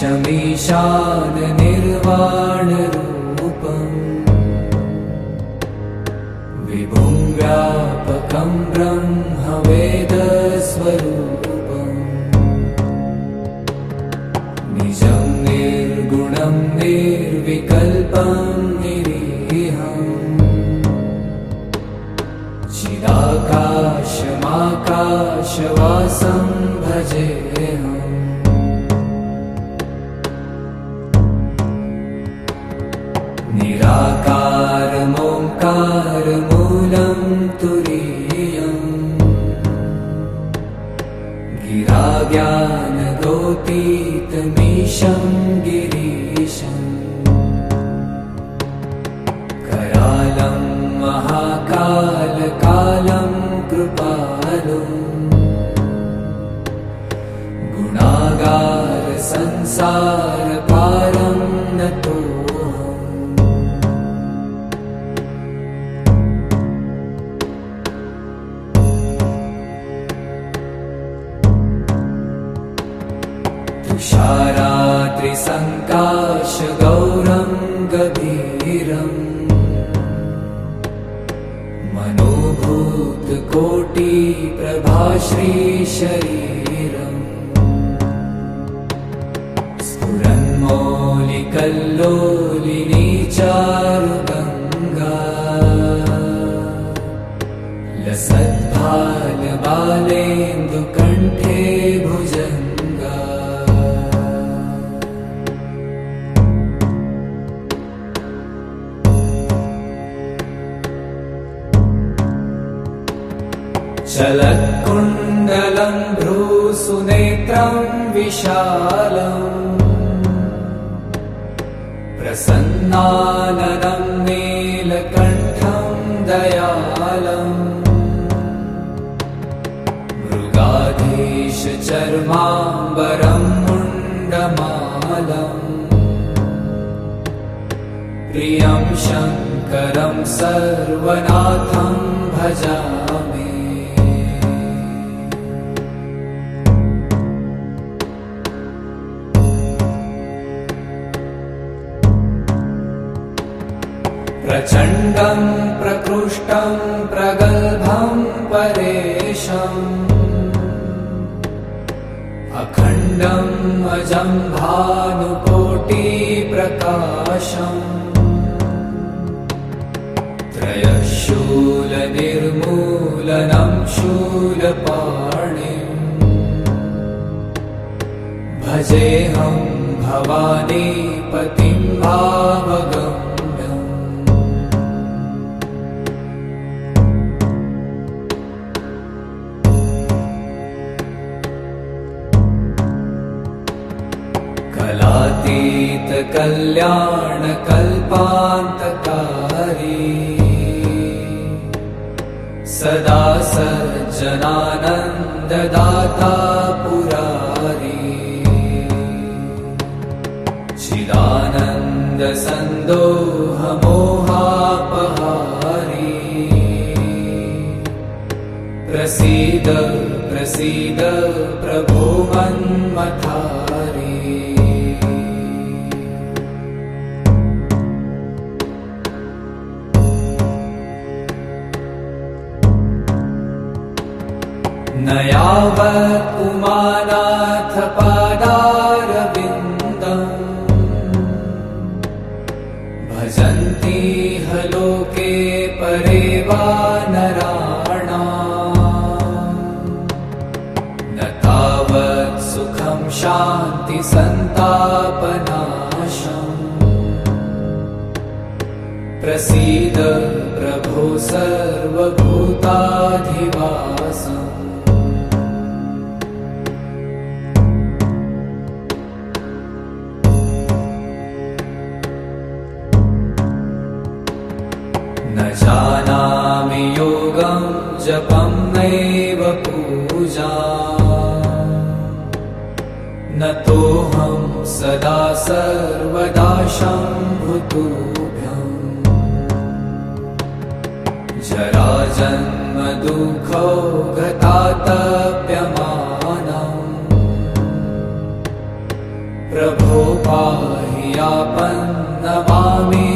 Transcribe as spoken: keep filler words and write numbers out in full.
ईशमीशान निर्वाणरूपम् विभुं व्यापकं ब्रह्मवेदस्वरूपम् निजं निर्गुणं निर्विकल्पं निरीहम् चिदाकाशमाकाशवासं भजेऽहम् निराकारमोङ्कारमूलं तुरीयम् गिराज्ञानगोतीतमीशं गिरीशम् करालं महाकालकालं कृपालुम् गुणागार संसारपारं नतो तुषारात्रिसङ्काशगौरं गभीरम् मनोभूतकोटिप्रभाश्रीशरीरम् स्फुरन्मौलिकल्लोलिनी चारुगङ्गा लसद्भालबालेन्दुकण्ठे भुजङ्गा चलत्कुण्डलं भ्रूसुनेत्रं विशालम् प्रसन्नाननं नीलकण्ठं दयालम् मृगाधीशचर्माम्बरं मुण्डमालम् प्रियं शङ्करं सर्वनाथं भजामि प्रचण्डं प्रकृष्टं प्रगल्भं परेशम् अखण्डम् अजं भानुकोटिप्रकाशम् त्रयशूलनिर्मूलनं शूलपाणिम् भजेऽहं भवानीपतिं भावगम् कलातीतकल्याणकल्पान्तकारी सदा सज्जनानन्ददाता पुरारी चिदानन्दसन्दोहमोहापहारी प्रसीद प्रसीद प्रभो मन्मथारी न यावत् उमानाथ पादारविन्दम् भजन्ति ह लोके परे वा नराणाम् न तावत् सुखं शान्ति सन्तापनाशम् प्रसीद प्रभो सर्वभूताधिवासम् न जानामि योगं जपं नैव पूजा न तोऽहं सदा सर्वदा शम्भुतुभ्यम् जराजन्म दुःखौ गतातप्यमानम् प्रभो पाहि आपन्नमामि